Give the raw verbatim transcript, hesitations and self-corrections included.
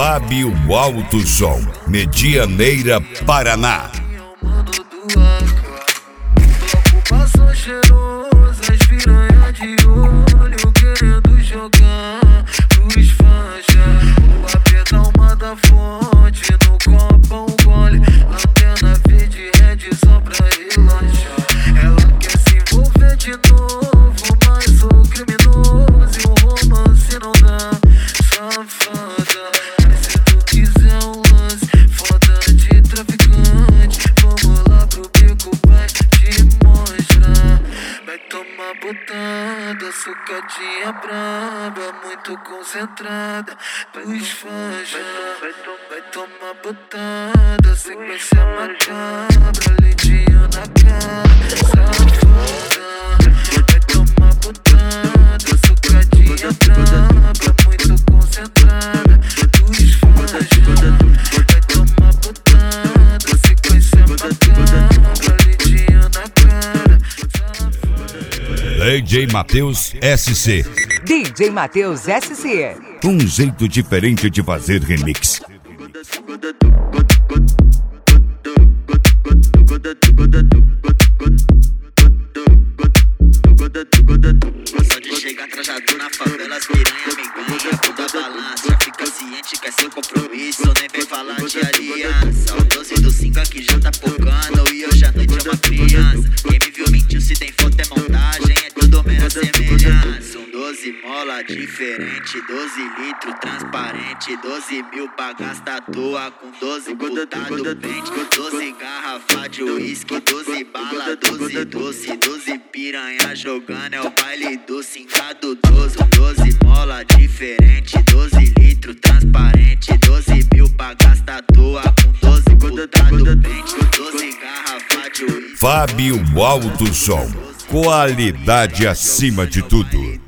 Fábio Alto Som, Medianeira, Paraná. Passou cheiroso, as piranha de olho querendo jogar pros faixa. O apetão manda fonte, no copo um gole, antena verde red só pra relaxar. Ela quer se envolver de novo, mas sou criminoso e o romance não dá. Safada, mas se tu quiser um lance foda de traficante, vamos lá pro bico, vai te mostrar. Vai tomar botada, sucadinha braba, muito concentrada pros fãs. Vai, to vai tomar botada, sequência macabra, leitinho na cara, safada. Vai tomar botada, sucadinha braba, muito concentrada pros fãs. Vai tomar botada, sequência macabra, leitinho na cara, safada. D J Matheus S C. D J Matheus S C. Um jeito diferente de fazer remix. Só de chegar trajado na favela, as piranha me ganha, puta balança. Fica ciente que é sem compromisso, nem vem falar de aliança. O doze do cinco aqui já tá pocando e hoje à noite é uma criança. Quem me viu mentiu, se tem foto é montagem, é tudo mera semelhança. Um doze mola diferente, doze litro transparente, doze mil pra gastar à toa com doze botado pente, doze garrafa de uísque, doze bala, doze doce, doze piranha jogando, é o baile do cingado doze. doze mola diferente, doze litro transparente, doze mil pra gastar à toa com doze botado pente, doze garrafa de uísque. Fábio Alto Som, qualidade acima de tudo.